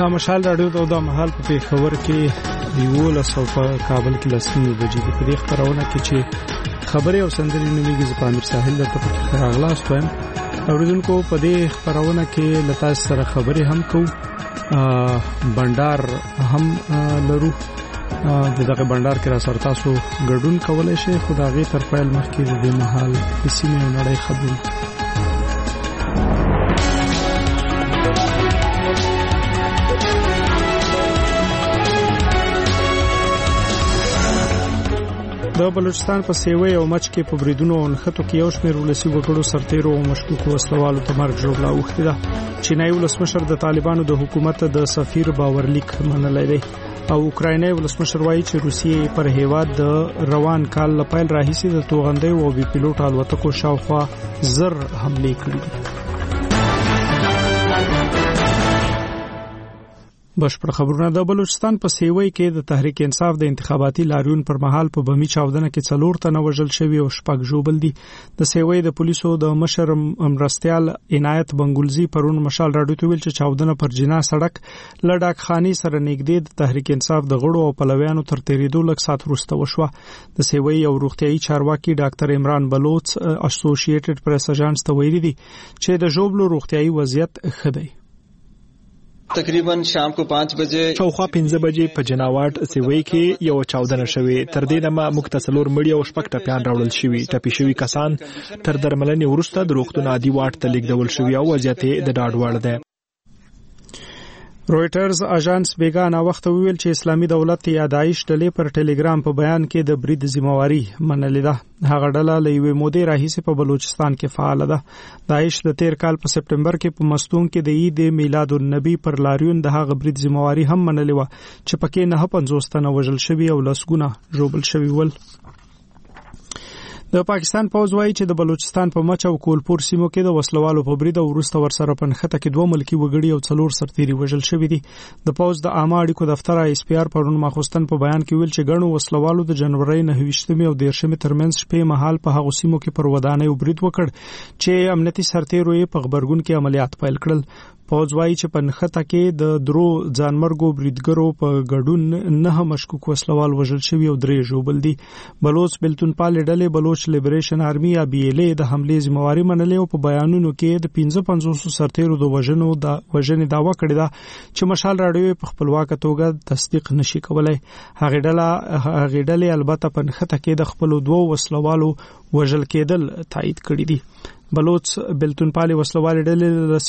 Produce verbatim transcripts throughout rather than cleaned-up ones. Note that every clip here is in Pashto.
مشال راډیو ته د محل په پیښور کې یولس او په کابل کې لسمه بجې په دې خبرونه کې چې خبري او سندري نوميږي ز پامیر ساحل ته په راغلاس پم اوریدونکو په دې خبرونه کې لتا سره خبري هم کو بندر هم لرو د دغه بندر کې را سره تاسو ګډون کولای شئ خدای تر پیل مخکې د محل په سیمه نړۍ خبرو د بلوچستان په سیوی او مچ کې په بریدونو او نخټو کې یو شمېر ولسی وګړو سرتیرو او مشکوکو وسلوالو ته مرګ جوړه اوخته ده چینای ولسمشر د طالبانو د حکومت د سفیر باورلیک منلای دی او اوکرایني ولسمشر وایي چې روسیې پر هیواد د روان کال لپاره راهیسي د توغندې او بي پيلوټ الوتکو شاوخوا زر حمله کړې بشپړ خبرونه د بلوچستان په سیوی کې د تحریک انصاف د انتخاباتي لاریون پر مهال په بمی چاودنه کې څلور تنه وژل شوی او شپږ ژوبل دي د سیوی د پولیسو د مشر امرستیال عنایت بنګولزی پرون مشال راډیو ته ویل چې چاودنه پر جنا سړک لډاک خاني سره نږدې د تحریک انصاف د غړو او پلویانو تر تیریدو لږ سات وروسته وشوه د سیوی او روغتيایي چارواکي ډاکټر عمران بلوچ اسوسییټډ پریس اژانس ته ویلي دي چې د ژوبلو روغتيایي وضعیت ښه دی تقریبا شام کو پانچ بجے شاوخوا پنځه بجې په جناوات سیوی کې یو چاودنه شوې تر دې دمه مکتسلور مړی او شپږ ټپيان راوړل شوی ټپي شوی کسان تر درملنې وروسته د روغتون عادي واټ ته لیږدول شوی او وضعیت د ډاډ وړ دی رويټرز اژانس بیگانه وخت ویل چې اسلامي دولت یا داعش ډلې پر ټلګرام په بیان کې د برید ذمہواری منلې ده هغه ډله لوي مودې راهیسه په بلوچستان کې فعال ده داعش د تیر کال په سپټمبر کې په مستون کې د عید میلاد النبی پر لاریون د هغه برید ذمہواری هم منلې و چې پکې نه پنځوس تنه وژل شوی او لسګونه ژوبل شوی ول د پاکستان پوز وایي چې د بلوچستان په مچ او کولپور سیمو کې د وسلوالو په برید او ورسته ورسره پنخته کې دوه ملکی وګړي او څلور سرتيري وژل شوی دي د پوز د عامه اړیکو دفتر ایس پی آر پرون ماخوستن په بیان کې ویل چې ګڼو وسلوالو د جنوري نه ویشتمې او دیرشمې ترمنځ شپې مهال په هغو سیمو کې پر ودانۍ برید وکړ چې امنیتي سرتیرو یې په خبرګون کې عملیات پیل کړل پوز وایي چې پنخته کې د درو ځانمرګو بریدګرو په ګډون نه مشکوک وسلوال وژل شوی او درې ژوبل دي بلوچ بلتون پال ډلې بلوچ لیبریشن آرمي یا بي ال اي د حمله ذمہواری منلې او په بیانونو کې د پنځه پنځوس سرتیرو د وژنو د وژنې داوا کړې ده چې مشال راډیو په خپلواک توګه تصدیق نشي کولای هغه ډله هغه ډلې البته پنخته کې د خپل دوه وسلوالو وژل کېدل تایید کړی دي بلوچ بلتون پالي وسلوال ډلې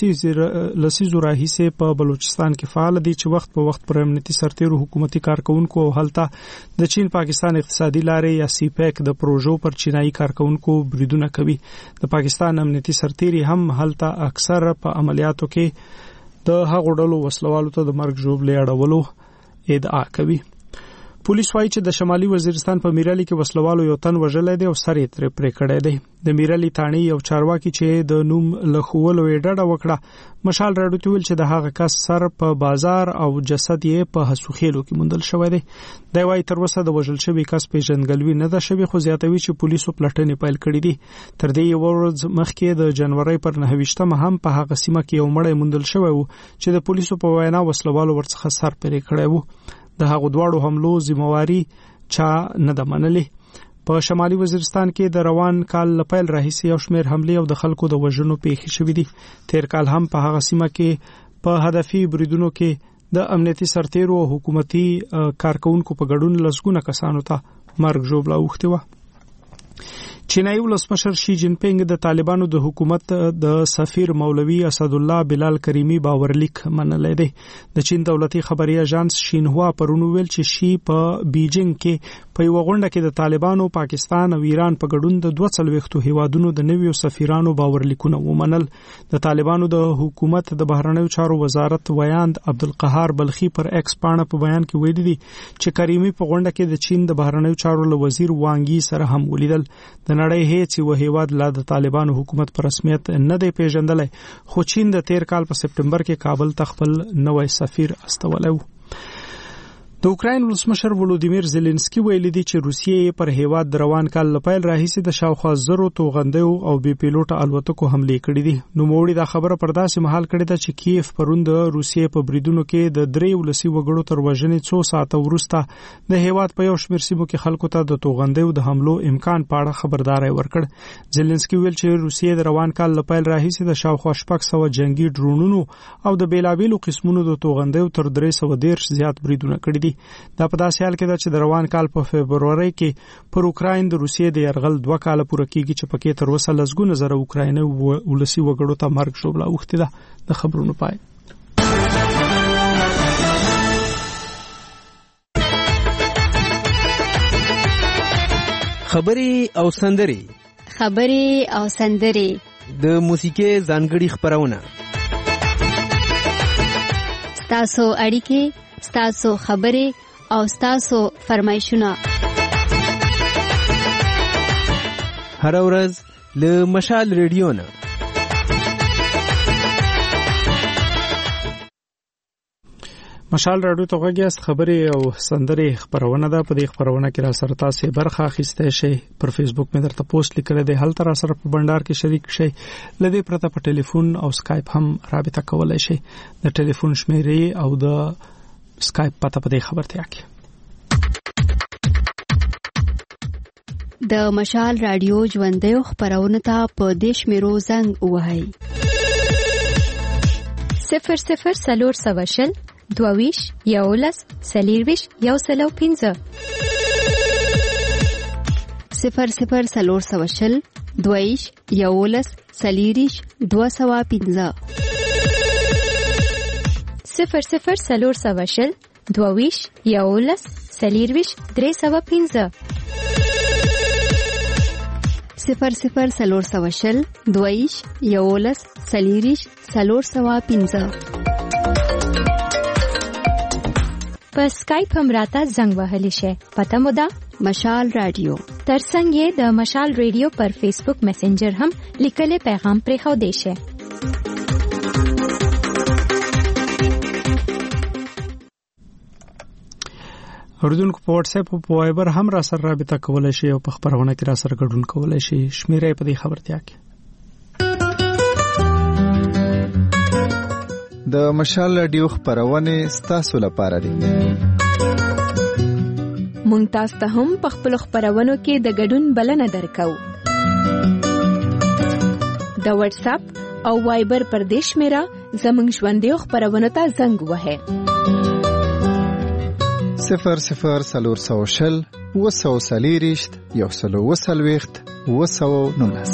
لسیزو راهیسه په بلوچستان کې فعال دي چې وخت په وخت پر امنیتي سرتیرو حکومتي کارکونکو او هلته د چین پاکستان اقتصادي لارې یا سی پیک د پروژو پر چینایي کارکونکو بریدونه کوي د پاکستان امنیتي سرتیري هم هلته اکثر په عملیاتو کې د هغو ډلو وسلوالو ته د مرګ ژوبلې اړولو ادعا کوي پولیس وايي چې د شمالي وزیرستان په میرالي کې وسلوالو یو تن وژلې دی او سر یې تر پرې کړی دی د میرالي تانی یو چارواکي چې د نوم لخوولو ډډه وکړه مشال راډیو ته ویل چې د هغه کس سر په بازار او جسد یې په حسوخېلو کې موندل شوی دی دا وايي تر اوسه د وژل شوی کس پیژندګلوي نه ده شوی خو زیاتوي چې پولیسو پلټنې پیل کړې دي تر دې یو ورځ مخکې د جنوري پر نه ویشتمه هم په هغه سیمه کې یو مړی موندل شوی و چې د پولیسو په وینا وسلوالو ورڅخه سر پرې کړی و د هغو دواړو حملو ذمہواری چا نه د منلې په شمالي وزیرستان کې د روان کال لپاره راهیسي یو شمېر حمله او د خلکو د وژنو پیښې شوې دي تیر کال هم په هغه سیمه کې په هدفي بریدونو کې د امنیتي سرتیرو او حکومتي کارکونکو په ګډون لسګونه کسانو ته مرګ ژوبله اوخته و چینایي ولسمشر شي جین پینګ د طالبانو د حکومت د سفیر مولوی اسد الله بلال کریمی باورلیک منلې دی د چین دولتي خبري اژانس شینهوا پرونو ویل چې شي په بیجینګ کې په یو غونډه کې د طالبانو پاکستان او ایران په ګډون د دوه څلويختو هیوادونو د نویو سفیرانو باورلیکونه ومنل د طالبانو د حکومت د بهرنیو چارو وزارت ویاند عبدالقهار بلخي پر ایکس پاڼه په بیان کې ویلي دي چې کریمی په غونډه کې د چین د بهرنیو چارو له وزیر وانګي سره هم ولیدل د نړۍ هیڅ یو هیواد لا د طالبانو حکومت پر رسمیت نه دی پیژندلای خو چین د تیر کال په سپټمبر کې کابل ته خپل نوې سفیر استولی و د اوکراین ولسمشر ولودیمیر زيلنسکي ویلي دی چې روسیې پر هیواد د روان کال لپاره راهیسي د شاوخوا زرو توغندیو او بي پیلوټ الوتکو حمله کړې دي. نو موړي دا خبره پر داسې مهال کړې ده چې کیف پروند روسیې په بریدونو کې د درې ولسی وګړو تر وژنې څو ساعته وروسته د هیواد په یو شمېر سیمو کې خلکو ته د توغندیو د حملو امکان په اړه خبرداري ورکړ. زيلنسکي ویل چې روسیې د روان کال لپاره راهیسي د شاوخوا شپږ سوه جنگي ډرونونو او د بیلابیلو قسمونو د توغندیو تر درې سوه دېرش زیات بریدونه کړي دي. دا په داسې حال کې ده چې د روان کال په فبروري کې پر اوکراین د روسیې د یرغل دوه کال پوره کیږي چې پکې تر اوسه لسګونه زره اوکرایني ولسی وګړو ته مرګ شوبله اوختي ده. د خبرونو پای. خبري او سندري خبري او سندري د موسیقي ځانګړي خبرونه ستاسو اړیکې ستاسو خبري او ستاسو فرمایشونه هر ورځ له مشال ریډیو نه. مشال رادیو ته غږیاست. خبري او سندري خبرونه ده. په دې خبرونه کې را سره تاسو برخه اخیسته شئ. پر فیسبوک مې درته پوسټ لیکل دی، هلته را سره په بندر کې شریک شئ. لدې پرته په ټلیفون او سکایپ هم رابطه کولای شئ. د ټلیفون شمیرې او د سکایپ پته په دې خبرتیا کې. د مشال رادیو ژوندۍ خبرونه ته په دیش میرو زنګ وهاي صفر صفر سلور سواشل دوویش یولس سلیرویش یو سلو پینزه صفر صفر سلور سواشل دوویش یولس سلیریش دو سوا پینزه صفر صفر سلور سواشل دوویش یولس سلیرویش درې سوا پینزه صفر صفر سلور سواشل دوویش یولس سلیریش سلور سوا پینزه. په سکایپ هم راته زنګ وهلی شي. پته مو ده مشال رادیو. ترڅنګ یې د مشال رادیو پر فیسبوک میسنجر هم لیکلي پیغام پرې خو دی شي. اوردونکو په واتس اپ او په وایبر هم را سره رابطه کولای شي او په خبرونه کې را سره ګډون کولای شي. شمیرې په دې خبرتیا کې. د مشال رادیو خبرونه ستاسو لپاره دي. مونږ تاسو ته هم په خپل خبرونو کې د ګډون بلنه درکو. د واتس اپ او وایبر پر دیش میرا زمنګ ژوندۍ خبرونه ته زنګ وهه صفر صفر سلور سوشل وسو سلیریشت یو سلو وسلویخت وسو نولس.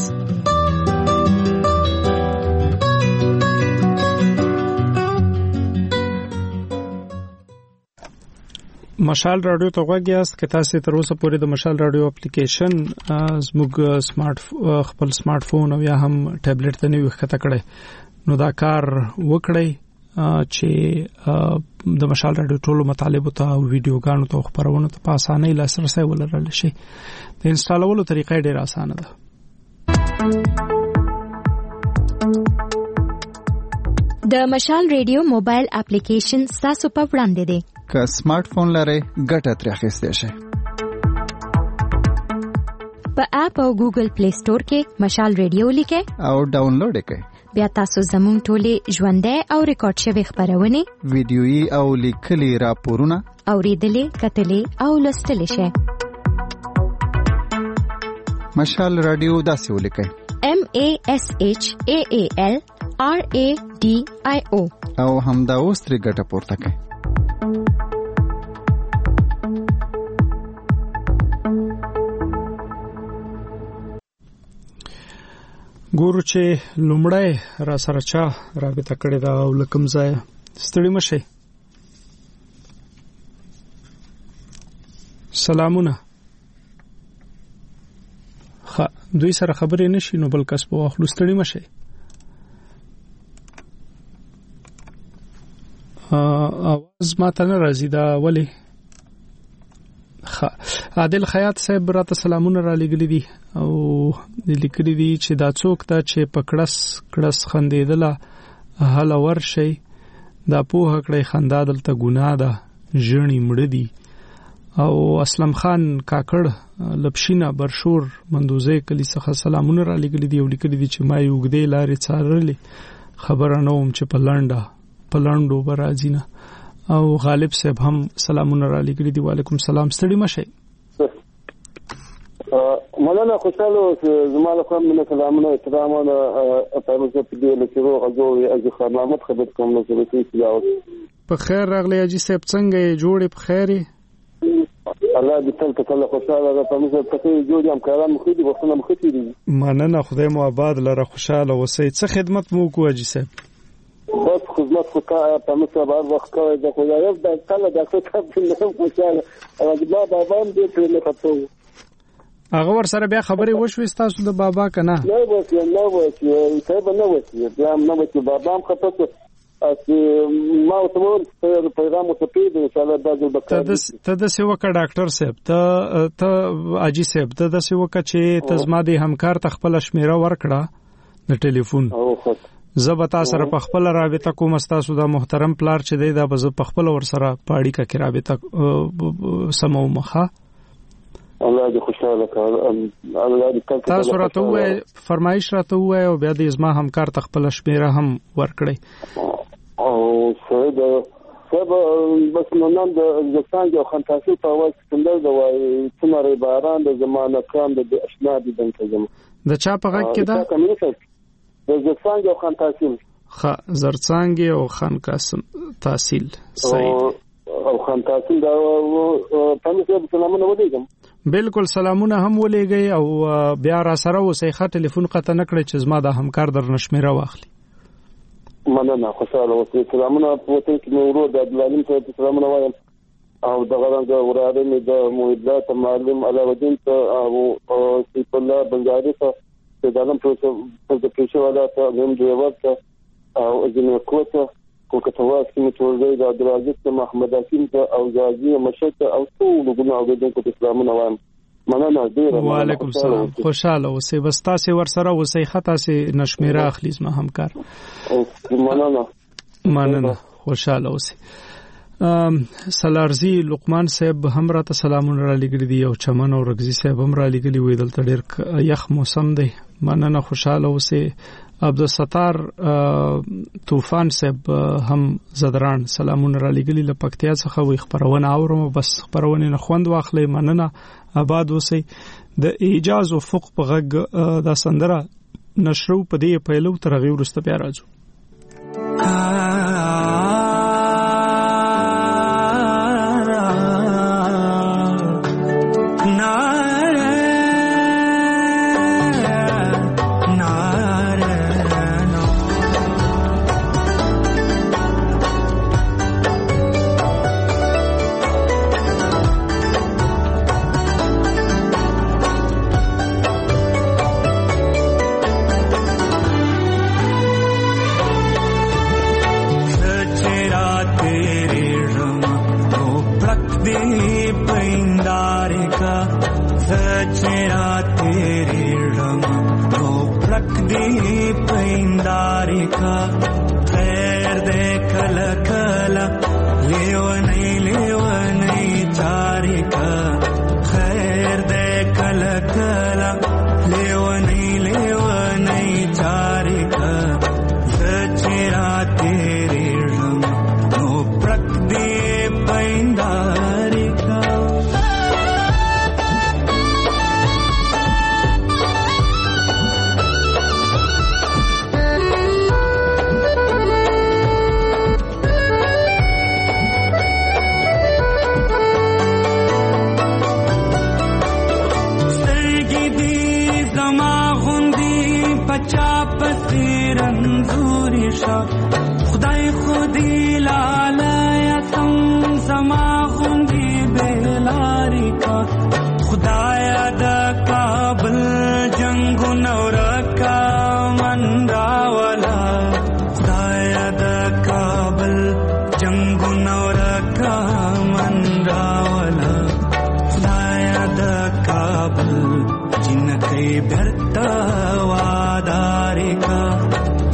مشال رادیو ته غوږیاست. که تاسو تر اوسه پورې د مشال رادیو اپلیکیشن زموږ سمارټ خپل سمارټ فون او یا هم ټابلیټ ته نه وښکته کړئ نو دا کار وکړئ چې د مشال رادیو ټولو مطالب ته او ویډیوګانو ته خبرونه ته په اسانۍ لاسرسي ولرل شي. د انسټالولو طریقه ډېره اسانه ده. د مشال رادیو موبایل اپلیکیشن تاسو په وړاندې دی. که سمارټ فون لرئ ګټه ترې اخیستی شئ. په اپ او ګوګل پلی سٹور کې مشال رادیو لیکئ او ډاونلوډ یې کړئ. بیا تاسو زموږ ټولې ژوندۍ او ریکارډ شوی خبرونه ویډیويي او لیکلي راپورونه اوریدلې کتلې او لوستلې شئ. مشال رادیو داسې ولیکئ: M A S H A A L R A D I O او همدا اوس ترې ګټه پورته کړئ. ګورو چې لومړی را سره چا رابطه کړې ده او لکم ځای ستړي مشي. سلامونه. خ دوی سره خبرې نشي نو بل کس په واخلو. ستړي مشي. اواز ماته نه راځي دا ولی. خ عادل خیاط صاحب راته سلامونه را لګلې دي او لیکلي دي چې دا څوک ته چې پکړس کړس خندېدله هله ورشي دا پوهه کړی خندا دلته ګناه ده ژړی مړه دي. او اسلم خان کاکړ لپشینا برشور مندوزه کلی څخه سلامونه را لګل دي او لیکل دي چې ما یو غدې لارې څارلې خبره نه وم چې په لنډه په لنډو برازینه. او غالب صاحب هم سلامونه را لګل دي. وعلیکم سلام. ستړي مشه. مولانا خوشاله زماله خو من سلامونه احترامونه تاسو ته په دې لکه غوږو از خدمت خبرت کوم نو څه کیږي. په خیر راغلی اجي صاحب څنګه جوړې په خیره؟ الله دې تل تل خوشاله ده. تاسو ته څه جوړ یم کاران مخې دي وختونه مخې دي. مننه خدای مو آباد لره خوشاله اوسئ. څه خدمت مو کوو اجي صاحب؟ بس خدمت خو کا تاسو ته بار وخت کوي د خدای د کله د څه ته نه خوشاله او د بابا هم دې په لپاره هغه ور سره بیا خبرې وشوي تاسو د بابا کنه؟ نه وځي نه وځي صاحب نه وځي بیا نه وځي بابا هم خطر اسی ما وتمول پیغام ته پیډ ان شاء الله د بکر ته د څه وکړه ډاکټر صاحب ته ته اجي صاحب ته د څه وکړه چې ته زما د همکار تخپل شمیره ورکړه د ټلیفون. زبتا سره په خپل رابطه کوم تاسو د محترم پلار چې دی دا به په خپل ور سره پاړی کا کې رابطه سمو مخه. الله دې خوشاله کړه. الله دې تاسو راته وای فرمایش راته وای او بیا دې زما همکار تخپل شمیره هم ورکړي. او سید سبا بس نن د ځکانګ او خنتاسي په واسه څنګه د وای څمره باران د زمانه کام د اشنا دي دنته زمو د چا په غږ کې دا د ځکانګ او خنتاسي خ زرڅانګ او خان قاسم تحصیل صحیح او خنتاسي دا تاسو ته سلامونه ولېږم. بالکل سلامونه هم ولېږي او بیا را سره اوسې ښه ټلیفون قطه نکړي چې زما د همکار در نشمیره واخلي. مننه خوشاله اوسې. سلامونه پوتې کې نورو د عبدالعلیم ته سلامونه وایم او د غران د وراده مې د موحدات معلم علاوالدین ته او سیف الله بنجاري ته د دالم په د پیښه ولا ته هم دیوات ته او ځینې کوته کوکتواس کې متوجه د عبدالعزیز محمد حکیم ته او غازی مشک او ټول ګناه د اسلامونه وایم. مننه ډیره. وعلیکم السلام. خوشاله اوسئ. بس تاسو ور سره اوسئ خطا سي نشمیره اخلي زما همکار. مننه مننه خوشاله اوسئ. سلارزی لقمان صاحب هم راته سلامونه را لګړي دي او چمن او رغزي صاحب هم را لګړي وې دلته ډېر یخ موسم دی. مننه خوشاله اوسئ. عبدالستار طوفان صاحب هم زدران سلامونه را لګړي له پکتیا څخه وي خبرونه اورم بس خبرونه نه خوند واخلې. مننه آباد اوسئ. د اجاز او فوق په غږ د سندره نشرو په دې پیلو تر غي ورسته بیا راځو.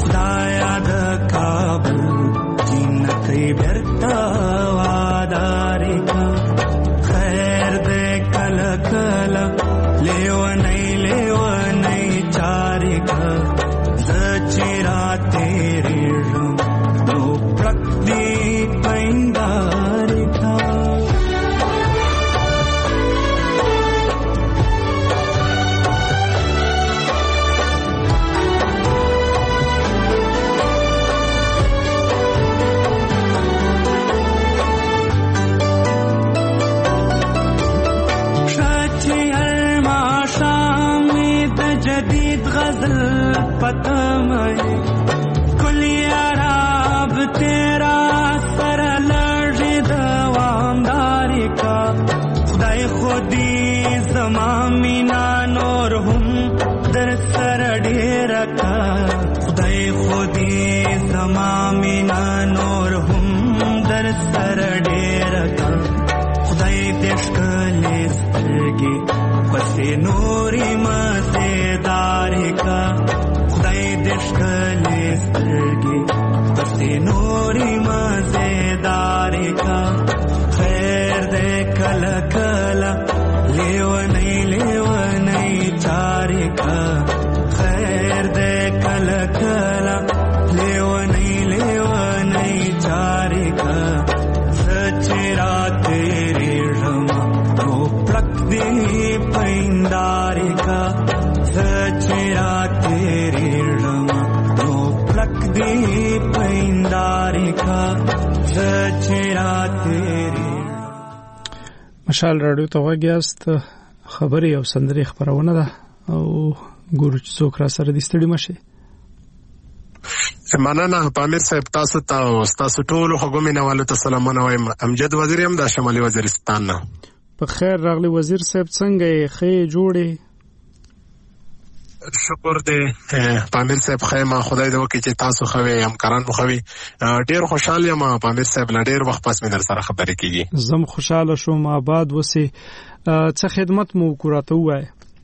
Kay berta wadar دل پتا مې کلی عرب تیرا سر لړ دوامداري کا خدای خودي زما مینا نور هم در سر ډیر کا خدای خودي زما مینا نور هم در سر ډیر کا خدای دې ښکلې سترګې پسې نورې مزیدارې کا خدای دې ښکلې سترګې پسې نورې مزیدارې کا خیر دې کله کله لیونی لیونی چارې کا خیر دې کله کله لیونی لیونی چارې کا سچې رات دی پیندارې کا سچې رات تیرې ړما نو پلک دی پیندارې کا سچې رات تیرې. مشال رادیو ته وګیاست خبري او سندري خبرونه ده او ګورو چې څوک را سره دي ستړي مشه. مننه پامیر صاحب تاسو ته او تاسو ټول حکومت نوالو ته سلامونه وایم. امجد وزیر هم د شمالي وزیرستان نه. په خیر راغلی وزیر صاحب څنګه یې خې جوړې؟ شکر دې پامیر صاحب خیمه خدای دې وکړي چې تاسو خوي همکاران مو خوي. ډېر خوشاله یم پامیر صاحب له ډېر وخت پس مې در سره خبرې کیږي. زم خوشاله شوم آباد وسه څه خدمت مو کوراته وای.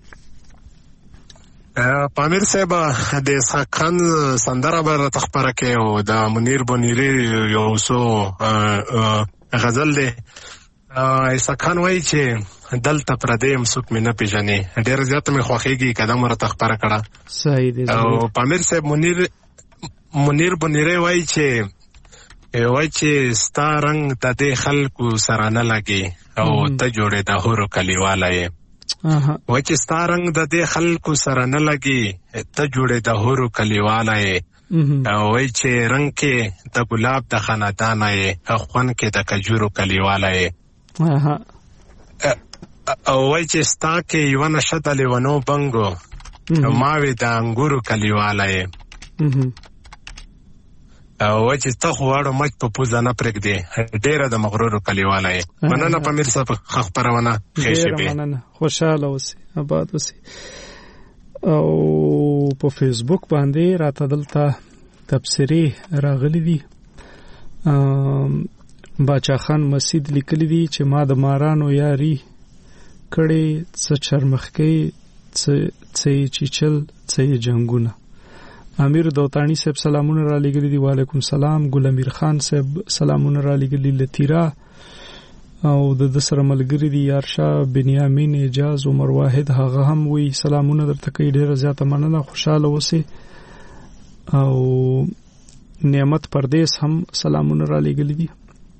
پامیر صاحب د اسحاق خان سندره بر تخبره کې او د منیر بنيري یو سو غزل دی. اسحاق خان وایي چې دلته پردیم څوک مې نه پیژني ډېر زیات مې خوښیږي قدم ورته خبره کړه. صحیح دی. او پامیر صاحب منیر منیر بنيري وایي چې وایي چې ستا رنگ د دې خلکو سره نه لګي او ته جوړې د هورو کلیواله یې. وایي چې ستا رنگ د دې خلکو سره نه لګي ته جوړې د هورو کلیواله یې. او وایي چې رنگ کې د ګلاب د خاندانه یې خوند کې د کجورو کلیواله یې. او وای چې ستا کې یو نشه د لیونو بنګو ماوي د انګورو کلیواله یې. او وای چې ته خو واړو مچ په پوزه نه پرېږدې ډېره د مغرورو کلیواله یې. مننه پامیر صاحب خبرونه ښې شپې. مننه خوشاله اوسې آباد اوسې. او په فیسبوک باندې راته دلته تبصرې راغلي دي. باچا خان مسجد لیکلی دی چې ما د مارانو یاري کړي څه چرمخکي څه چیچل څه جنگونه. امیر دوتانی صاحب سلامونه را لګلی دی. وعلیکم سلام. ګل امیر خان صاحب سلامونه را لګلی لتیرا او د سره ملګری دی یارشا بنیامین اجاز عمر واحد هغه هم وی سلامونه درته کوي. ډیره زیاته مننه خوشاله اوسئ. او نعمت پردیس هم سلامونه را لګلی دی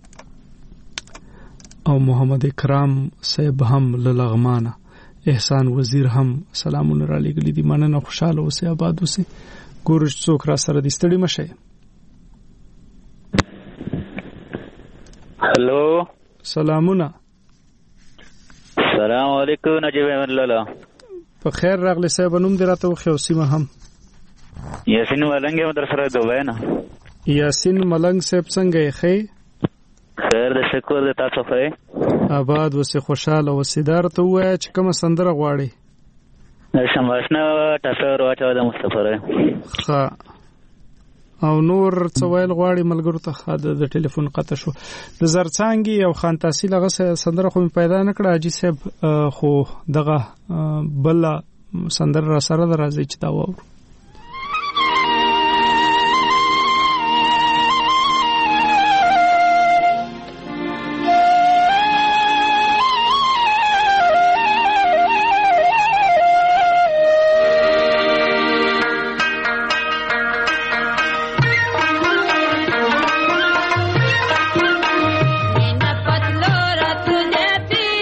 او محمد اکرام صاحب هم للغمانه احسان وزیر هم سلامونه را لګلی دي. مننه خوشاله اوسئ آباد اوسئ. ګورو څوک را سره دي ستړي مشه. هلو سلامونه. السلام علیکم نجیب احمد لالا. په خیر راغلی صاحب. نوم دې راته وخی او سیمه هم. یاسین ملنګ یم در سره دوبه نه. یاسین ملنګ صاحب څنګه یې خې؟ خیر د شکر د تاسو خې آباد وسه خوشاله وسیدار ته وای چې کوم سندره غواړي. شماشنا تاسو ورواچو د مصطفی ښه او نور څه ویل غواړي ملګرو ته. خاله د ټلیفون قطع شو. د زرڅانګي او خان تحصیل هغه سندره خو پیدا نه کړه اجي صاحب خو دغه بل سندره را سره راځي چې دا وو.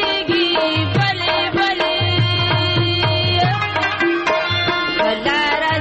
Lara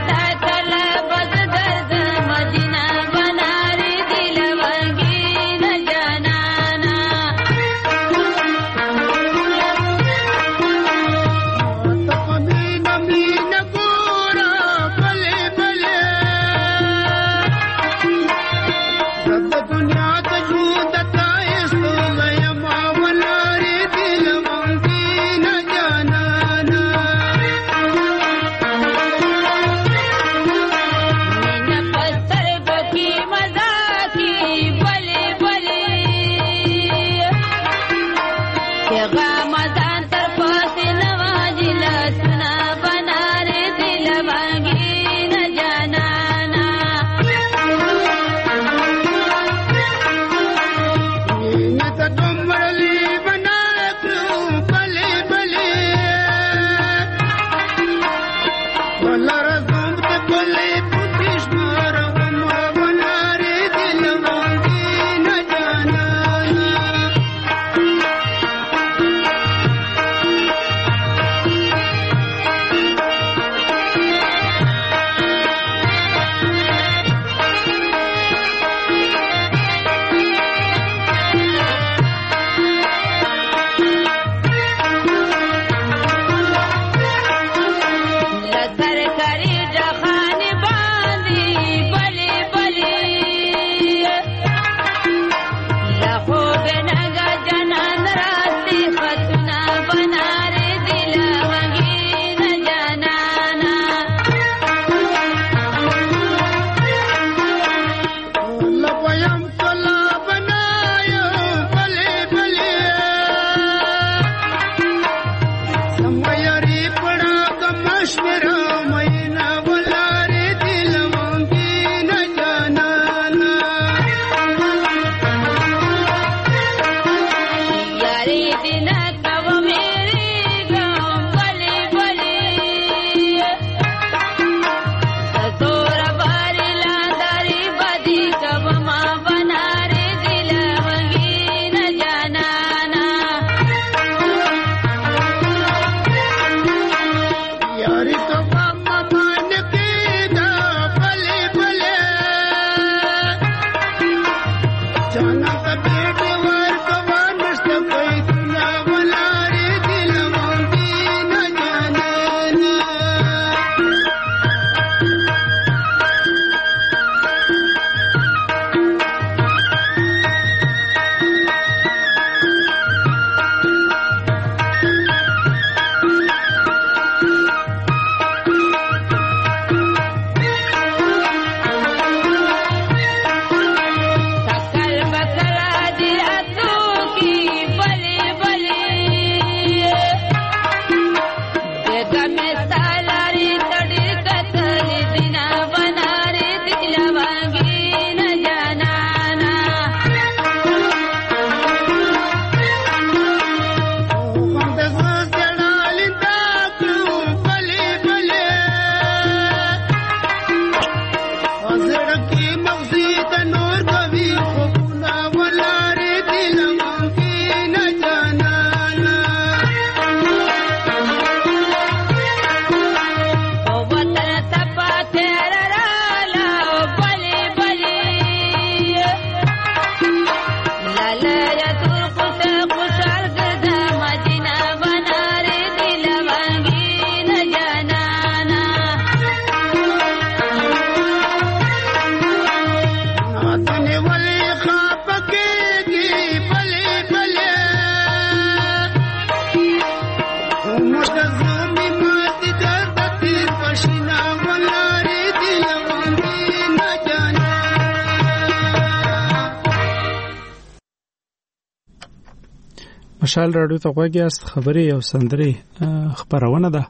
مشال رادیو ته غوږیاست. خبرې او سندرې خبرونه ده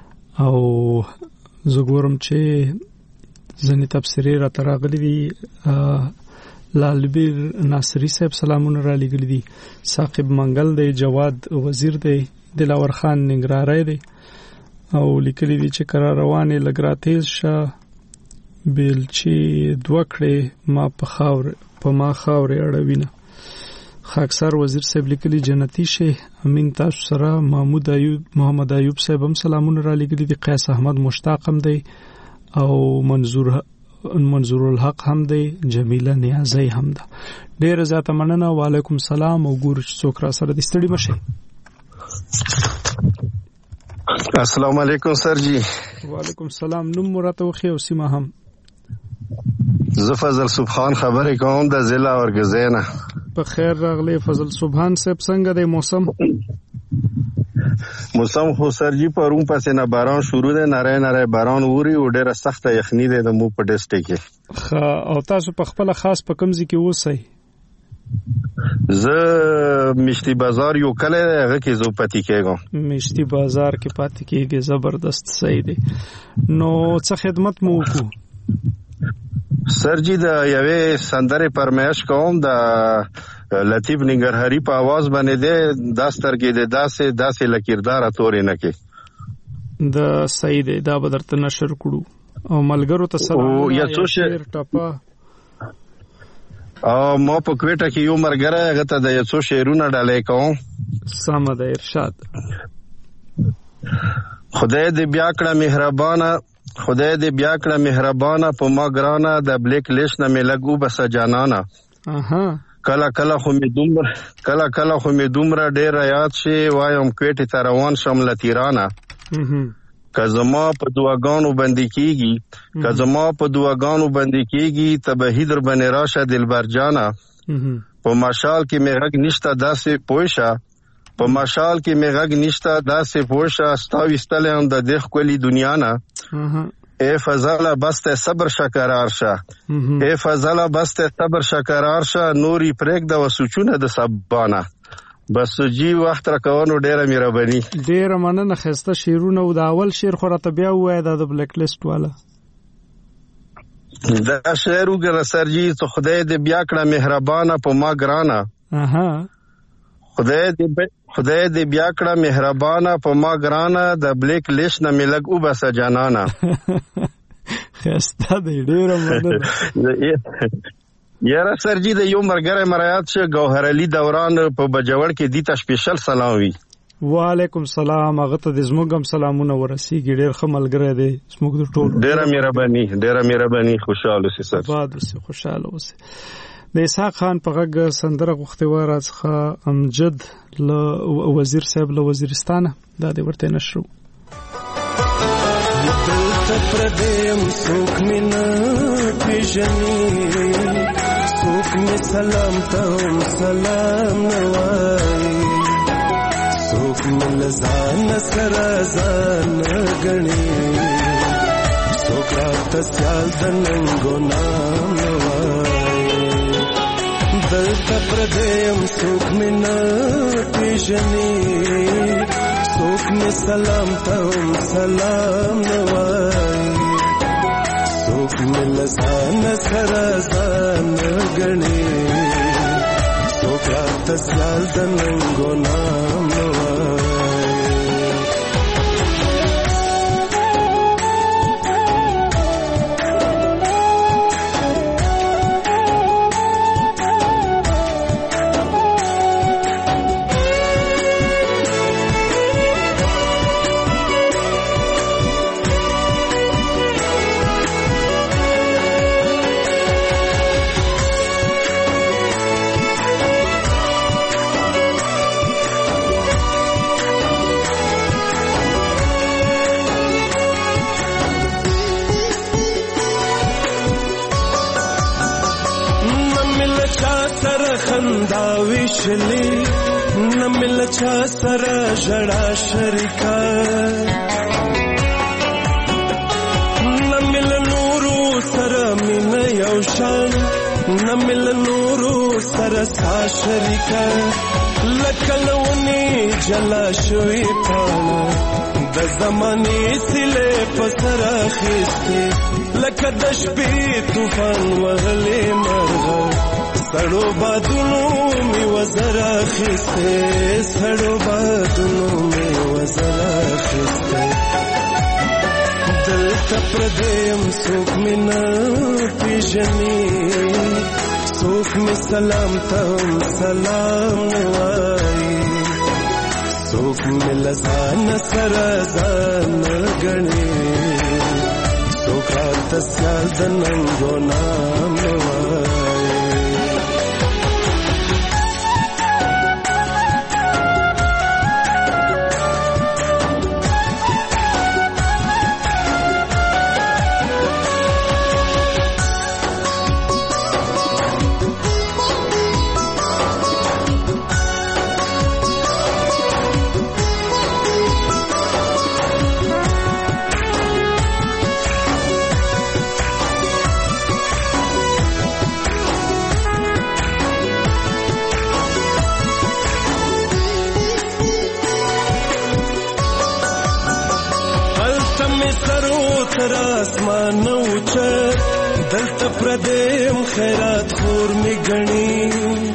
او زه ګورم چې ځنې تبصرې راته راغلي دي. لالبیر ناصری صاحب سلامونه را لېږلي دي. ثاقب منګل دی، جواد وزیر دی، دلاور خان ننګرهاری دی او لیکلي دي چې کرار روانې لږ راتېز شه بیلچې دوه کړې ما په خاور په ما خاورې اړوینه. خاکسار وزیر صاحب لیکلي جنتی شه. امین تاسو سره محمود ایوب محمد ایوب صاحب هم سلامونه را لېږلي دي. قیس احمد مشتاق هم دی او منظور منظور الحق هم دی. جمیله نیازی هم ده. ډیره زیاته مننه. وعلیکم سلام. او ګورو چې څوک را سره دي. ستړي مشه. السلام علیکم سر جی. وعلیکم سلام. نوم مراته وخی او سیمه هم. زه فضل سبحان خبرې کوم د ضلع اورګزینه. په خیر راغلی فضل سبحان صاحب. څنګه دی موسم؟ موسم خو سر جی پرون پسې نه باران شروع دی، نری نری باران ووري او ډیره سخته یخني دی د مو په ډسټریکټ کې. او تاسو په خپل خاص په کوم ځای کې اوسئ؟ زه مشتي بازار یو کله هغه کې زو پاتې کېږم. مشتي بازار کې پاتې کېږي، زبردست صحیح دی. نو څه خدمت مو وکړو؟ سرجی د یوې سندرې پرمایش کوم د لطیف ننګرهاري په आवाज باندې دی، دا سترګې د داسې داسې لکیردار تورې نه کې د صحیح دی. دا به درته نشر کړو او ملګرو ته سلام یا څو شعر ټپه او ما په کوټه کې یو مرګره هغه ته د یو څو شعرونه ډالې کوم. سم ده ارشاد. خدای دې بیا کړه مهربانه، خدای دې بیا کړه مهربانه په ما ګرانه، د بلیک لیست نه مې لګو بس جانانه. اها کله کله خو مې دومره کله کله خو مې دومره ډېر یاد شي وایم کوټه ته روان شم لتیرانه. که زما په دعاګانو باندې کېږي که زما په دعاګانو باندې کېږي ته به هیدر باندې راشه دلبر جانه. په مشال کې مې غږ نشته داسې پوه شه، په مشال کې مې غږ نشته داسې پوه شه، ستا ویستلی هم د دې ښکلي دنیا نه. ای فضله بس ته صبر شه قرار شه، ای فضله بس ته صبر شه قرار شه، نورې پرېږده و سوچونه د سبانه. بس جی وخت را کوونو ډیره مهرباني. ډیره مننه. خسته شعرونه او د اول شعر خو راته بیا ووایه د بلیک لیست والا. دا شعر وګوره سرجی، ته خدای دې بیا کړه مهربانه په ما ګرانه. اها خدای دې خدای دې بیا کړه مهربانه په ما ګرانه، د بلیک لیست نه مې لږ وباسه جانانه. خسته دی، ډیره مننه. یاره سرجی د یو مرګره مرایات شه گوهر علي دوران په بجوړ کې دیتا سپیشل سلام وی. وعلیکم سلام. هغه ته د زموږ هم سلامونه ورسیږي، ډیر ښه ملګری دی زموږ د ټولو. ډیره مهرباني ډیره مهرباني. خوشاله اوسئ سر. باد اوسئ خوشاله اوسئ. د اسحاق خان په غږ سندره غوښتې وه راڅخه امجد له وزیر صاحب له وزیرستانه. دا دې ورته نشرو. دلته پردیم څوک مې نه پېژني، څوک مې سلام ته هم سلام نه وایي، څوک مې له ځانه سره ځان نه ګڼي، څوک راته سیال د ننګو نام نه وایي. دلته پردیم څوک مې نه پېژني، څوک مې سلام ته هم سلام نه وایي، څوک مې له ځانه سره ځان نه ګڼي، څوک راته سیال د ننګو نام نه وایي. ویشلی نمل چا سره ژړا شریکا، نمل نورو سره مینه یو شان، نمل نورو سره سا شریکا، لکلونی جلا شوی پانا د زمانی سله پسر اخیستی، لکه د شپې طوفان وهلی مرغه، سړو بادونو می وزر اخیسته، سړو بادونو می وزر اخیسته. دلته پردیم څوک می نه پیژني، څوک می سلام ته هم سلام نه وایي، څوک می له ځانه سره ځان نه ګڼي، څوک راته سیال د ننګو نام نه وایي. تر اسمان اوچت دلته پردیم خیرات خور می گنی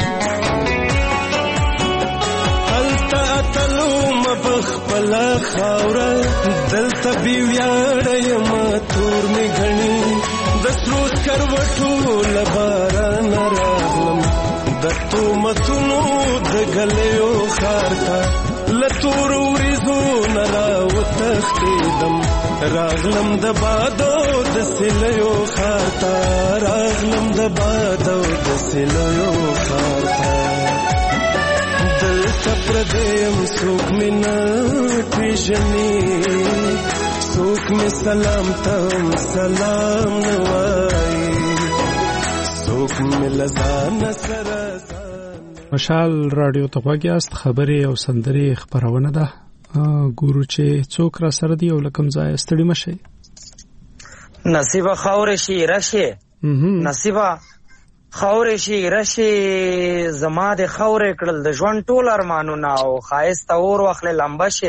التا اتلو مبخ پلا خاورا دلته بی ویاړی ما تور می گنی دسروت کروټو لباران راغلم دتو متونو دګلیو خارتا لتور ورزو نرا وتختیدم راغلم د بادو د سلیو خارتا راغلم د بادو د سلیو خارتا دل تپردیم سوک مینا پیژنی سوک می سلام تم سلام نوائی سوک می لزان سرزان. مشال رادیو ته غوږیاست، خبرې او سندرې خپرونه ده. ګورو چې څوک را سره دی او لکم ځای ستړي مشي. نصیبه خاورې شي راشي نصیبه خاورې شي راشي زما د خاورې کړل د ژوند ټول ارمانونه او ښایسته اور واخلې لمبه شي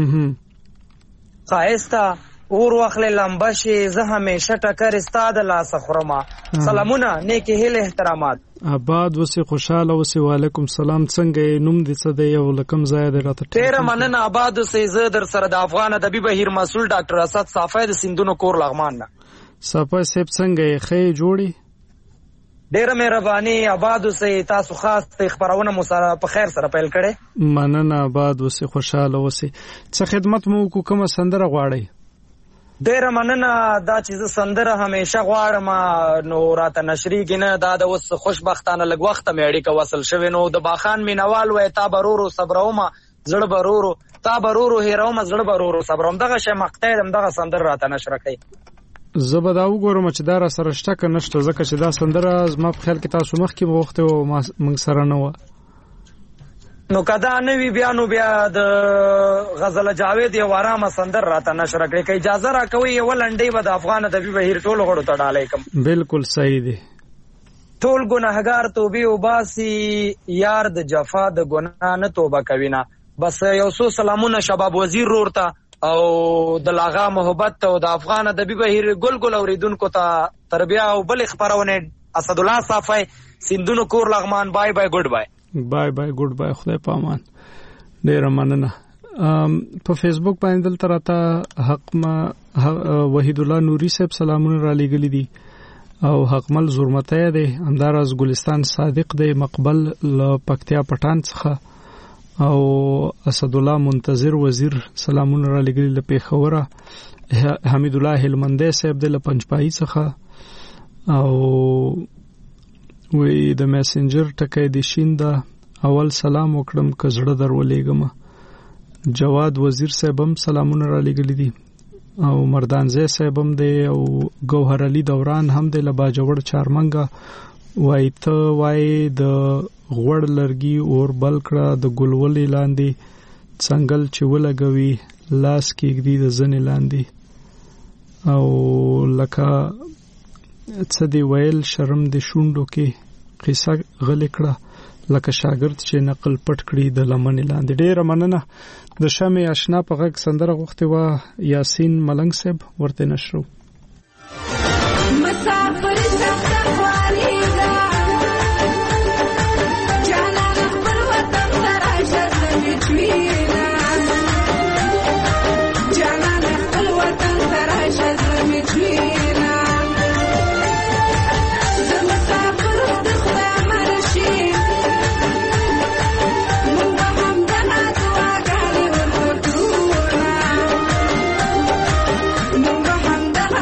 ښایسته اور واخلې لمبه شي زه همیشه ټکر ستا د لاسه خورمه. سلامونه نیکې هیلې احترامات. آباد وسې خوشاله وسې. وعلیکم سلام. څنګه یې؟ نوم دې څه دی او لکم ځای دې راته ډېره مننه. آباد وسې. زه در سره د افغان ادبي بهیر مسؤل ډاکټر اسد صافی د سیندونو کور لغمان نه. صافی صاحب څنګه یې؟ ښه جوړې؟ ډېره مهرباني. آباد وسې. تاسو خاص خپرونه مو سره په خیر سره پیل کړې. مننه. آباد وسې خوشاله وسې. څه خدمت مو وکړو؟ کومه سندره غواړئ؟ ډېره مننه. دا چې زه سندره همیشه غواړم نو راته نشریږي نه. دا د اوس خوشبختانه لږ وخته مې اړیکه وصل شوې نو د باخان مینوال وایي تا به ورو ورو صبرومه زړه به ورو ورو تا به ورو ورو هېرومه زړه به ورو ورو صبروم. دغه شی مقطع یم دغه سندره راته نشره کوي. زه به دا وګورم چې دا را سره شته که نشته ځکه چې دا سندره زما په خیال کې تاسو مخکې به وختې وه موږ سره نه وه. نو که دا نه وي بیا نو بیا د غزل جاوید یو ارامه سندر راته نشره کړئ. که اجازه راکوئ یوه لنډۍ به د افغان ادبي بهیر ټولو غړو ته ډالۍ کړم. بالکل صحیح دی. ټول ګناهګار توبې وباسي یار د جفا د ګناه نه توبه کوي نه. بس یو څو سلامونه شباب وزیر رور ته او د لاغا محبت ته او د افغان ادبي بهیر ګل ګل اوریدونکو ته تر بیا او بلې خپرونې اسدالله صافی سیندونو کور لغمان. بای بای ګډ بای. بای بای ګډ بای. خدای پامان. ډیره مننه. په فیسبوک باندې دلته راته حق ما وحید الله نوري صاحب سلامونه را لېږلي دي او حقمل زورمته دی. همداراز ګلستان صادق دی مقبل له پکتیا پټان څخه او اسد الله منتظر وزیر سلامونه را لېږلي له پیښوره. حمید الله هلمندی صاحب دی له پنجپایي څخه او وی د میسنجر ټکی د شین دا اول سلام وکړم که زړه در ولېږم. جواد وزیر صاحب هم سلامونه را لېږلي دي او مردانزی صاحب هم دی او ګوهر علي دوران هم دی له باجوړ چارمنګه. وایي ته وایي د غوړ لرګي اور بل کړه د ګلولې لاندې څنګل چې ولګوي لاس کېږدي د زنې لاندې او لکه څه دی ویل شرم د شونډو کې قصه غلې کړه لکه شاګرد چې نقل پټ کړي د لمنې لاندې. ډېره مننه. د شمې اشنا په غږ سندره غوښتې وه یاسین ملنګ صاحب ورته نشرو. Number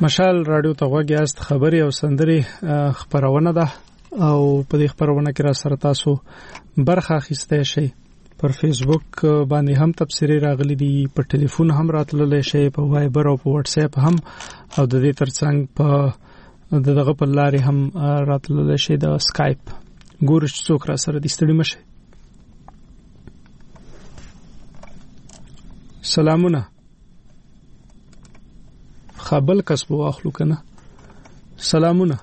مشال رادیو ته غوږ یاست. خبري او سندري خبرونه ده او په دې خبرونه کې را سره تاسو برخه اخیسته شئ. پر فیسبوک باندې هم تبصرې راغلي دي، په ټلیفون هم راتللی شي، په وایبر او په واتس اپ هم، او د دې ترڅنګ په دغه په لارې هم راتللی شي د سکایپ. ګورش څوک را سره دي، ستړي مشه. سلامونه. خپل کسب واخلو کنه. سلامونه.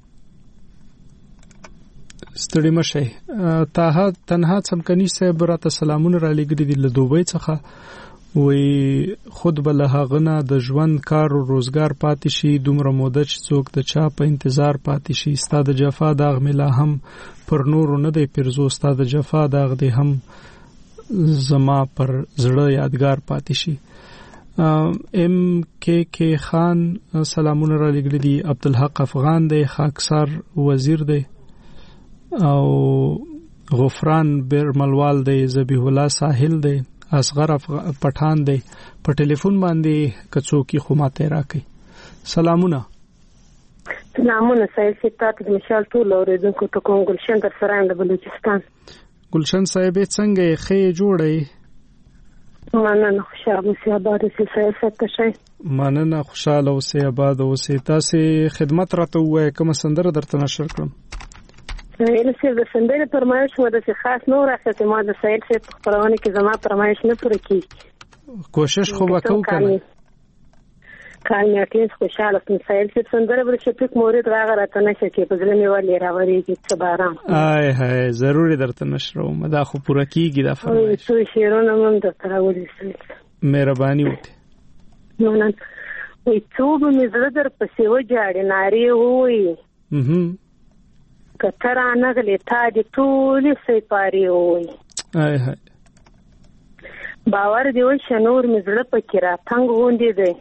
ستړي مشه. تاها تنها څمکني صاحب راته سلامونه را لګري دي له دوبۍ څخه. وی خود بل هغه د ژوند کار او روزګار پاتې شي، دومره موده چې څوک د چا په انتظار پاتې شي. ستاد جفا داغ ملا هم پر نور نه دی پرزو، ستاد جفا داغ دی هم زما پر زړه یادګار پاتې شي. ام کے کے خان سلامونه را لګري دي. عبدالحق افغان دی، خاکسار وزیر دی، او غفران برملوال دی، ذبیح الله ساحل دی، اصغر پټان دی. په ټلیفون باندې کڅوکی خو ماته راکې. سلامونه. سلامونه سید ستات د مشال ټول اوریدونکو ته کوم. ګلشن در سره د بلوچستان. ګلشن صاحب څنګه خې جوړې؟ مننه، خوشاله اوسې، آباد اوسې، سیاست شي. مننه، خوشاله اوسې، آباد اوسې. تاسو خدمت راته وای کوم سندره درته نشر کړم؟ سهیل صاحب د سندرې فرمایش و د خاص نور راځي ما د سهیل صاحب په خبرونه کې زما فرمایش نه پوره کیږي. کوشش خو وکاو کنه. کال مې اټینس خوشاله سم سهیل صاحب سندره بل شپږ مورید راغی راته نشه کې په ځل مې ولې راوړيږي څه باران. آی هاي ضروري درته نشرو مدا خو پوره کیږي دا فرمایش. او څو شیرونه مون درته راوړي. مهرباني وکړه. نو نن وي څو به مې زړه در پسې وجاړي ناری وي. اها کتره نغلی تا دی ټولې سیپارې ووی. آی هاي باور دی وی شنور مې زړه پکې را تنګ غوندې دی.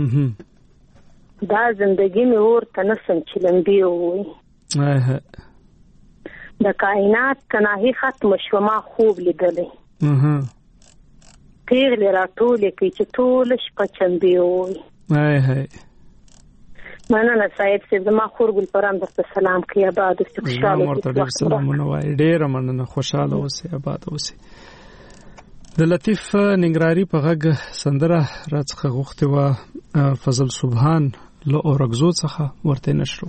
دا زندگی مې ورته نسم چې لمبې ووی. آی هاي د کائنات تناهي ختم شو ما خوب لیدلی. پیغلې را ټولې کوي چې ټوله شپه چمبې ووی. آی هاي مننه سید صاحب، ما خورګل پرام درته سلام کوي. آباد اوسې، خوشاله اوسې. سلامونه وای. ډېر مننه، خوشاله اوسې، آباد اوسې. د لطیف ننګراری په غږ سندره راڅخه غوښتې و فضل سبحان له اورګزو څخه ورته نشرو.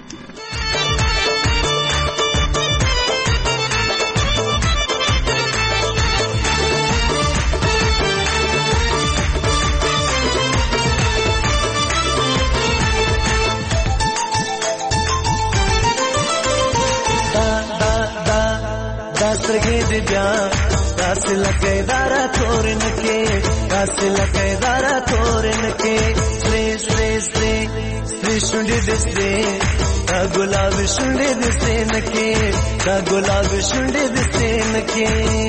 سترګې دې بیا داسې لکه دارا تورن کې، داسې لکه دارا تورن کې، سرې سرې سرې سرې شونډې دې سرې، دا ګلاب شونډې دې سرې نکې، دا ګلاب شونډې دې سرې نکې.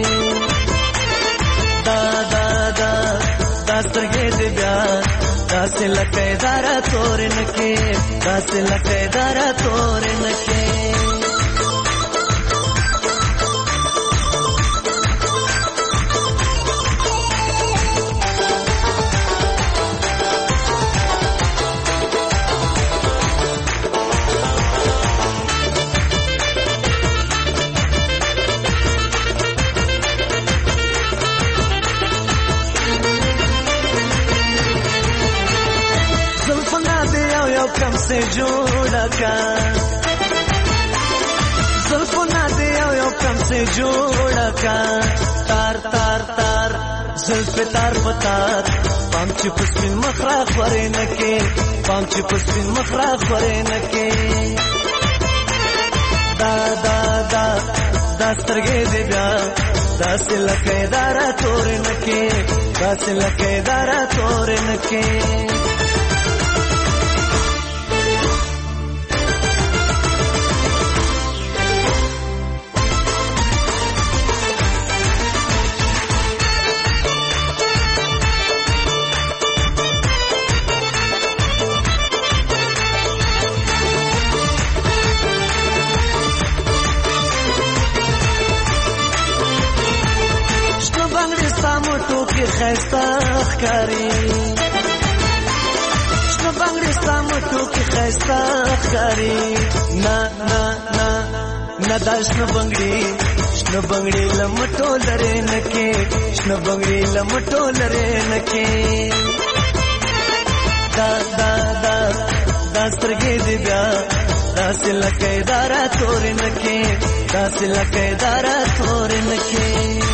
دا دا دا دا سترګې دې بیا داسې لکه دارا تورن کې، داسې لکه دارا تورن کې. कम से जोड़ा का जुल्फना दे यो कम से जोड़ा का तार तार तार जुल्फ तार पतार पामची पुष्पिन मखरा खरे नके, पामची पुष्पिन मखरा खरे नके. दा दा दा दास्तरगे दे ब्या दास लके दारा तोरे नके, दास लके दारा तोरे नके. خسته ښکاری شنو بنگړي سم کې خستا خاري نا نا نا نا داشنو بنگړي شنو بنگړي لمټو لره نکي شنو بنگړي لمټو لره نکي دا دا دا داسترګې دی بیا داسې لکه دارا تور نکي داسې لکه دارا تور نکي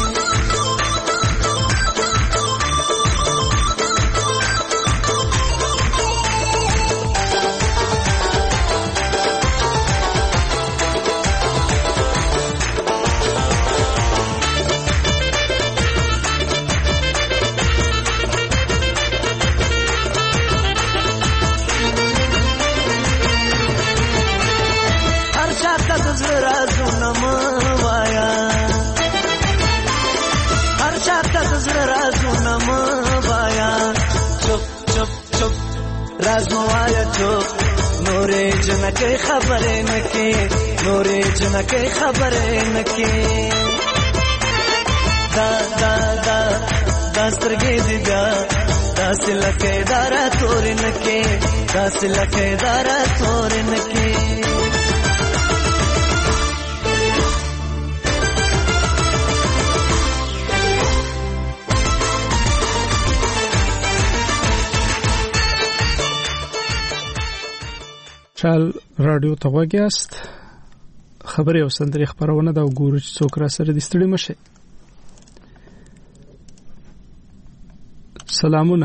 رازموایا چوک نورې جنکې خبرې نکې نورې جنکې خبرې نکې دا دا دا داسترګې دی بیا داسې لکه دارا تور نکې داسې لکه دارا تور نکې چال رادیو ته وګیاست خبرې او سندري خبرونه دا وګورو چې څوک را سره د ستړي مشه سلامونه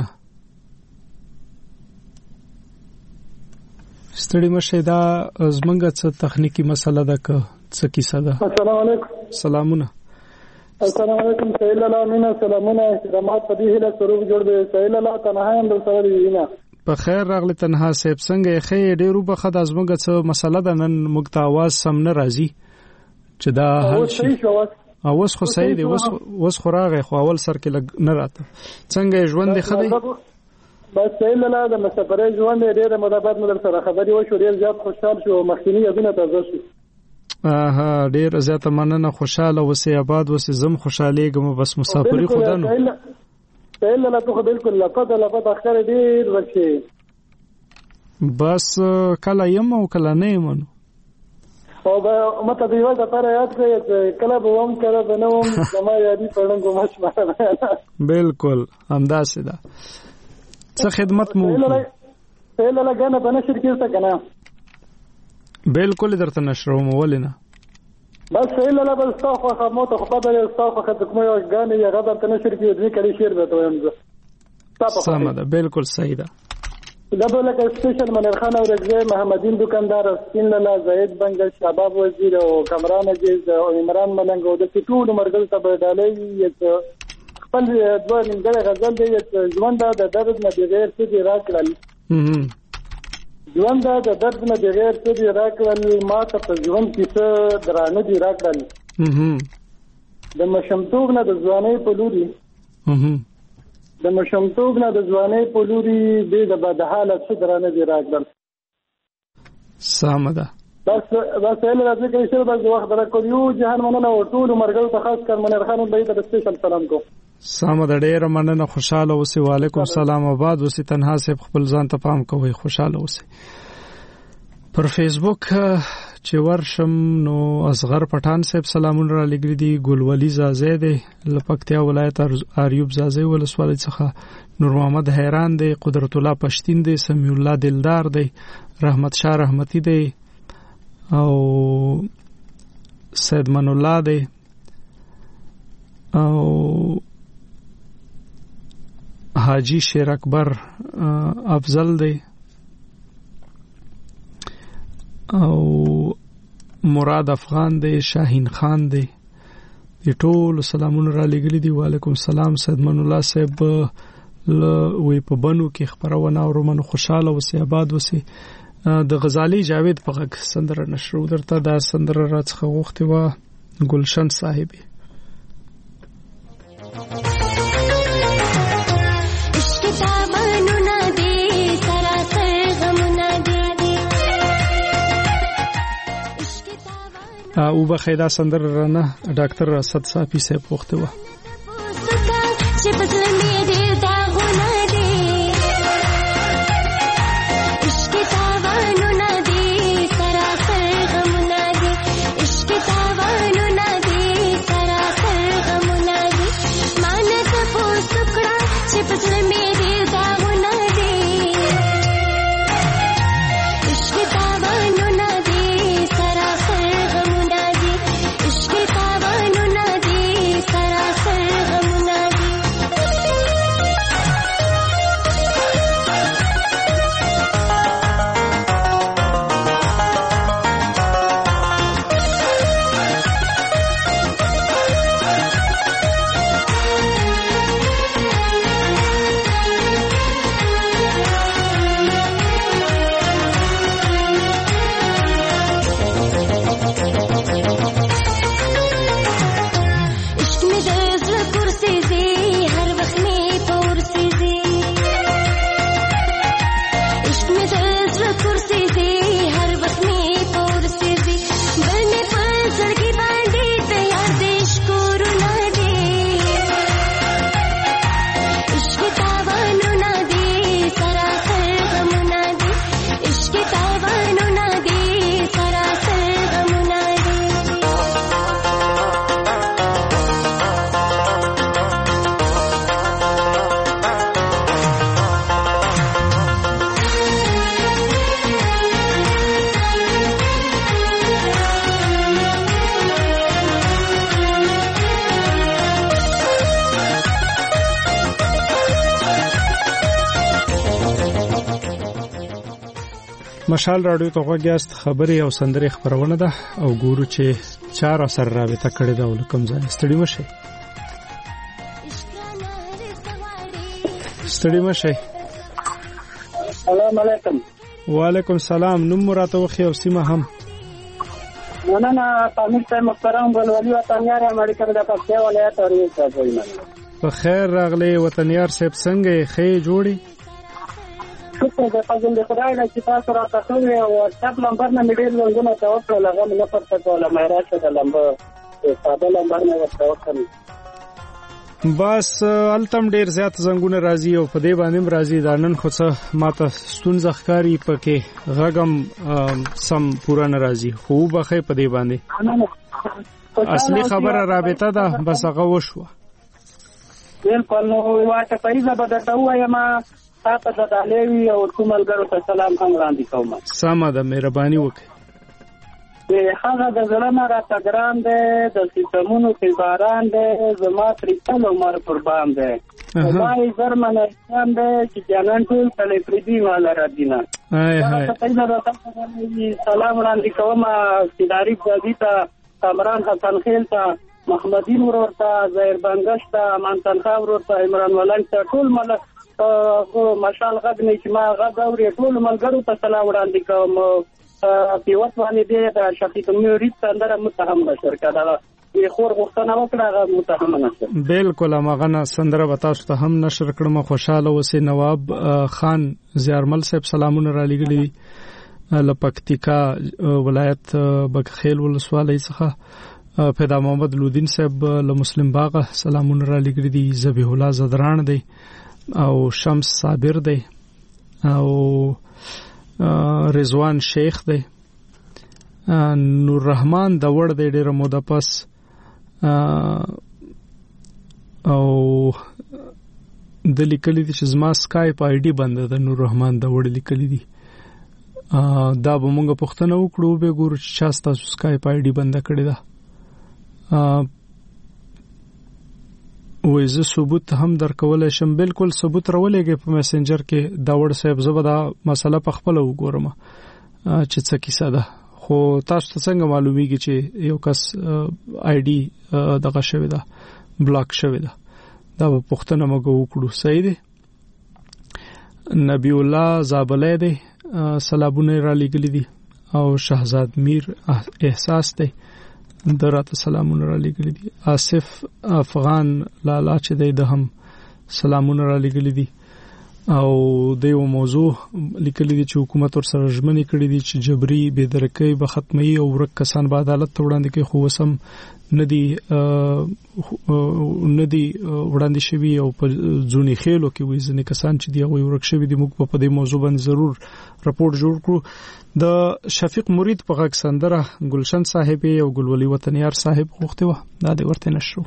ستړي مشه دا زمونږه څه تخنیکی مسله ده که څه کیسه ده السلام علیکم سلامونه السلام علیکم سهیل الله مینا سلامونه رحمت پدې له سروب جوړ دی سهیل الله تنها هم سره دی نه په خیر راغلی تنها صاحب څنګه خې ډیرو بخد ازمګه څه مسله ده نن موږ ته आवाज سم نه راځي چې دا حل شي اوس خو صحیح دی اوس اوس خو راغی خو اول سر کې لګ نه راته څنګه ژوند دی خدای بس سهیل الله د مسافرې ژوند ډېر مدابات مدر سره خبري و شو ډېر زیات خوشحال شو مخکینی یادونه تازه شو اها ډېر زیات مننه خوشاله وسه آباد وسه زم خوشالېږم بس مسافرې خدانو سهیل الله ته بالکل لپاره لپاره اخر ډېر ورشي بس کله یم او کله نه یم او به مته دیوال ته پر یاد کړئ کله به ووم کله به نه ووم زما یادی پړنګو مش ماره بالکل همداسې ده څه خدمت مو سهیل الله غنه په نشر کې څه کنه بالکل درته نشرو مو ولنه بس سهیل الله بس تاسو خو مو ته خو به تاسو خو کومه غانې یا غبر ته نشر کې دوی کړي شیر به ته وایم زه تاسو سم ده بالکل صحیح ده دا بوله کې سپیشل منیر خان او رضوی محمدین دکاندار سپین لاله زید بنگل شباب وزیر او کمران عزیز او عمران ملنګ او د ټول مرګل ته بدالې یت خپل دوه نیمګړی غزل دی یت ژوند د درد نه بغیر څه دی راکړل ژوند د درد نه بغیر څه دی راکړل ما ته په ژوند کې څه درانه دی راکړل د مشمتوب نه د ځوانۍ په لوري د مشمتوب نه د ځوانۍ په لوري به د بد حالت څه درانه دی راکړل سم ده بس بس له راځي کې چې بس وخت درکو یو جهان مننه او ټول مرګو ته خاص کر منیر خان به د سپیشل سلام کو سم ده ډېر مننه خوشاله اوسئ وعلیکم السلام آباد اوسئ تنها صاحب خپل ځان ته پام کوئ خوشاله اوسئ پر فیسبوک چې ورشم نو اصغر پټان صاحب سلامونه را لګري دي ګلولي زازه دی لپکتیا ولایت اریوب زازه ولسوالۍ څخه نور محمد حیران دی قدرت الله پښتین دی سمیع الله دلدار دی رحمت شاه رحمتی دی او سید من الله دی او حاجی شیر اکبر افضل دی او مراد افغان دی شاهین خان دی ټول سلامونه را لګلی دی وعلیکم السلام سید من الله صاحب وی په بنو کې خبرونه او رومن خوشاله وسی آباد وسی د غزالی جاوید په غږ سندره نشرو درته دا سندره راڅخه غوښتي و گلشن صاحبي او بخیدا سندر رانه ډاکټر اسد صافي صاحب وخته و چې بدلنې دې دا غونه دي عشق تا مشال رادیو ته غوږیاست، خبرې او سندرې خبرونه ده او ګورو چې چار سره رابطه کړې ده ولکم ځای. ستړي مشه ستړي مشه. السلام علیکم. وعلیکم السلام. نوم مراته وخی او سیمه هم. مننه. پامیر ته محترم ولولي وطنیار امریکا د پښتو ولایت اړیکه کوي. په خیر راغلی وطنیار صاحب، څنګه خې جوړي؟ شکر د فضل د خدای نه چې تاسو راته کوي او واتساپ نمبر نه مې ډېر زنګونه ته وکړل، هغه مې نه پرته کوله، مې راشه د لمبه ساده لمبر نه ورته وکړم. بس التم ډېر زیات زنګونه راځي او په دې باندې راځي. دا نن خو څه ماته ستونزه ښکاري پکې غږم سم پورا نه راځي، خو بخې په دې باندې اصلي خبره رابطه ده، بس هغه وشوه. بالکل. نو واټه پیسه به درته ووایم، تاسو د تعالی او ټول ملګرو ته سلام هم وړاندې کوم. سمه ده، مهرباني وکړئ. د هغه د زړه نه راته ګران دی، د سیستمونو کې باران دی، زما تریتل عمر قربان دی. وای زرمن اسلام دی چې جانان ټول کله پریدي والا را دینه. هاي هاي سلام وړاندې کوم سیداری غازی ته، کامران حسن خیل ته، محمدین ورور ته، زهیر بنگش ته، امان تنخوا ورور ته، عمران ولنګ ته، ټول مل مشال غږ نه چې ما غږ اوري، ټول ملګرو ته سلام وړاندې کوم. پیوت باندې دی د شفیق میورید سندره متهم بشر کړه، یې خور غوښتنه وکړه، هغه متهم نشو. بالکل هغه سندره به تاسو ته هم نشر کړم. خوشاله اوسئ. نواب خان زیارمل صاحب سلامونه را لګړي لپکتیکا ولایت بکخیل ولسوالۍ څخه. پیدا محمد لودین صاحب له مسلم باغ سلامونه را لګړي دي. ذبیح الله زدران دی او شمس صابر دی او رضوان شیخ دی. نور رحمان د وړ دی ډیره موده پس او د لیکلي دي چې زما سکایپ آی ډي بنده ده. نور رحمان د وړ لیکلي دي. دا به مونږ پوښتنه وکړو به ګورو چې چا ستاسو سکایپ آی ډي بنده کړې ده. وې زه ثبوت هم درکولای شم. بالکل ثبوت راولېږي په میسنجر کې دا وړ صاحب. زه به دا مسله په خپل وګورم چې څه کیسه ده، خو تاسو ته څنګه معلومیږي چې یو کس آی ډي دغه شوی ده، بلاک شوی ده؟ دا به پوښتنه موږ وکړو. صحیح دی. نبی الله زابلې دی سلامونه را لګلې دي او شهزاد میر احساس دی دراته سلامونه را لګلې دي. آصف افغان لالا چې دی د هم سلامونه را لګلې دي او د یو موضوع لیکلي دي چې حکومت ور سره ژمنې کړې دي چې جبري بېدرکۍ به ختمي او ورک کسان به عدالت ته وړاندې کوي، خو وسم ندي ندي وړاندې شوي او په ځونی خېلو کې وي ځنې کسان چې دی هغه ورک شوي دي. موږ په دې موضوع باندې ضرور راپور جوړ کړو. د شفیق مرید په غږ سندره ګلشن صاحب او ګلولي وطنیار صاحب غوښته و، دا د ورته نشو.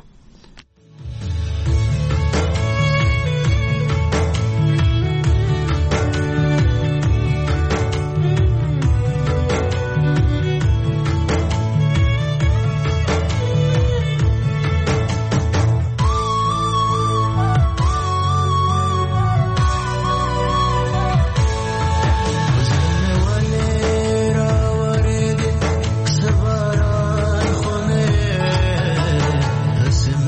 Listen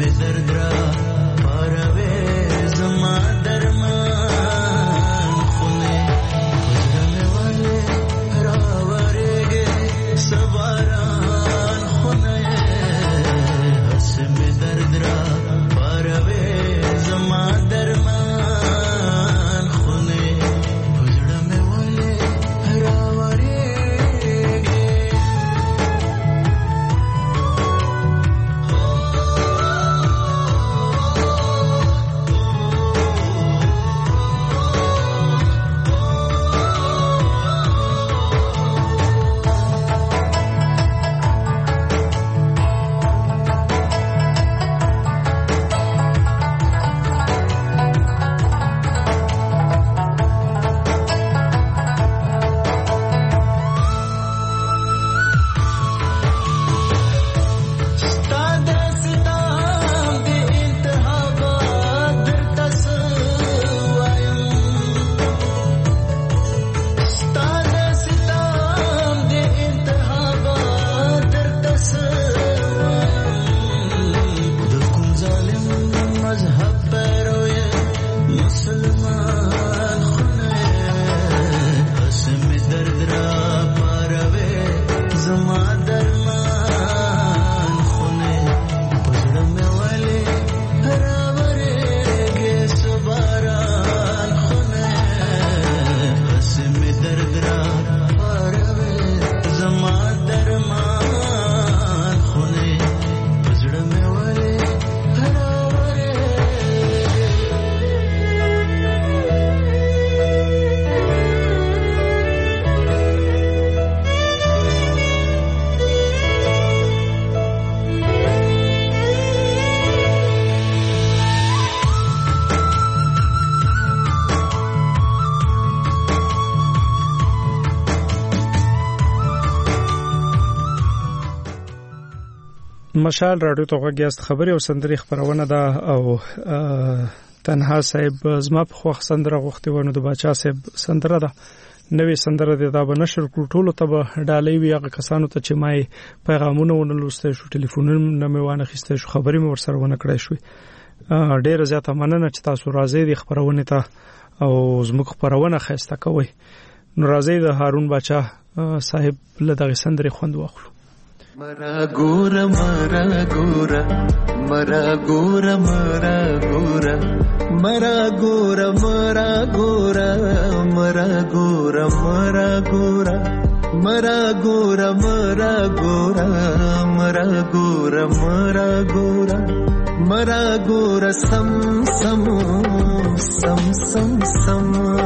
مشال رادیو ته غوږیاست. خبري او سندري خبرونه ده او تنها صاحب زما په خوښ سندره غوښتي ونه د باچا صاحب سندره ده. نوې سندره ده دا به نشر کړو ټولو ته به ډالۍ وي هغه کسانو ته چې مای پیغامونه ونلوسته شو ټلیفونونه مې وانه خسته شو خبرې مې ورسره ونه کړې شو. ډېر زیاته مننه چې تاسو راځي د خبرونه ته او زموږ خبرونه خسته کوي. نو راځي د هارون باچا صاحب له دغه سندرې خوند واخلو. مرا ګورا مرا ګورا مرا ګورا مرا ګورا مرا ګورا مرا ګورا مرا ګورا مرا ګورا مرا ګورا مرا ګورا مرا ګورا مرا ګورا مرا ګورا سم سم سم سم سم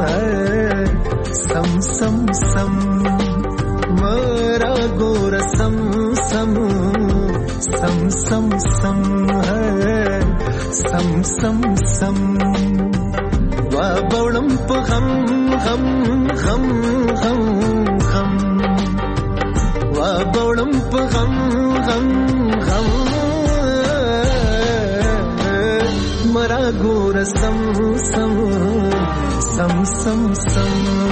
سم سم سم مرا ګورا سم سم سم سم سم سم سم سم وا بولم په غم غم غم غم غم وا بولم په غم غم غم مرا ګور سم سم سم سم سم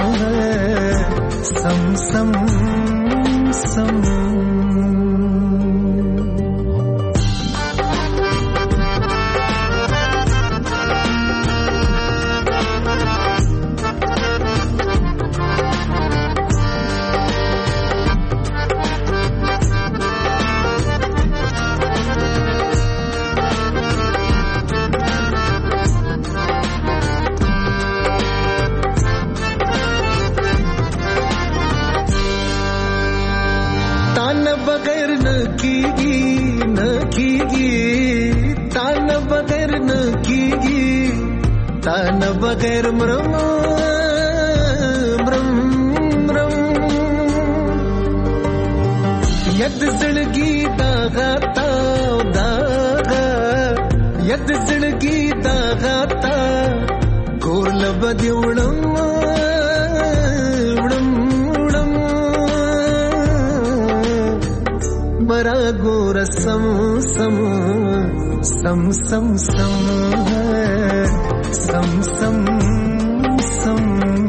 سم سم سم तान बगैर मरम मरम मरम यद जिंदगी दागा ता दागा यद जिंदगी दागा ता गोल बदी उड़म उड़म उड़म मरा गोर सम सम सम सम सम सम सम सम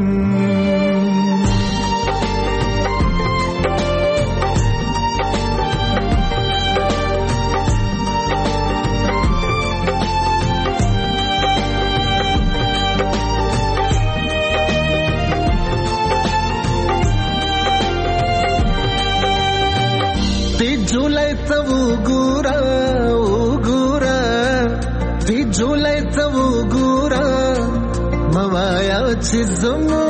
ती झुलायच उगुरा उगुरा ती झुलायच उगुरा मवायाची जमू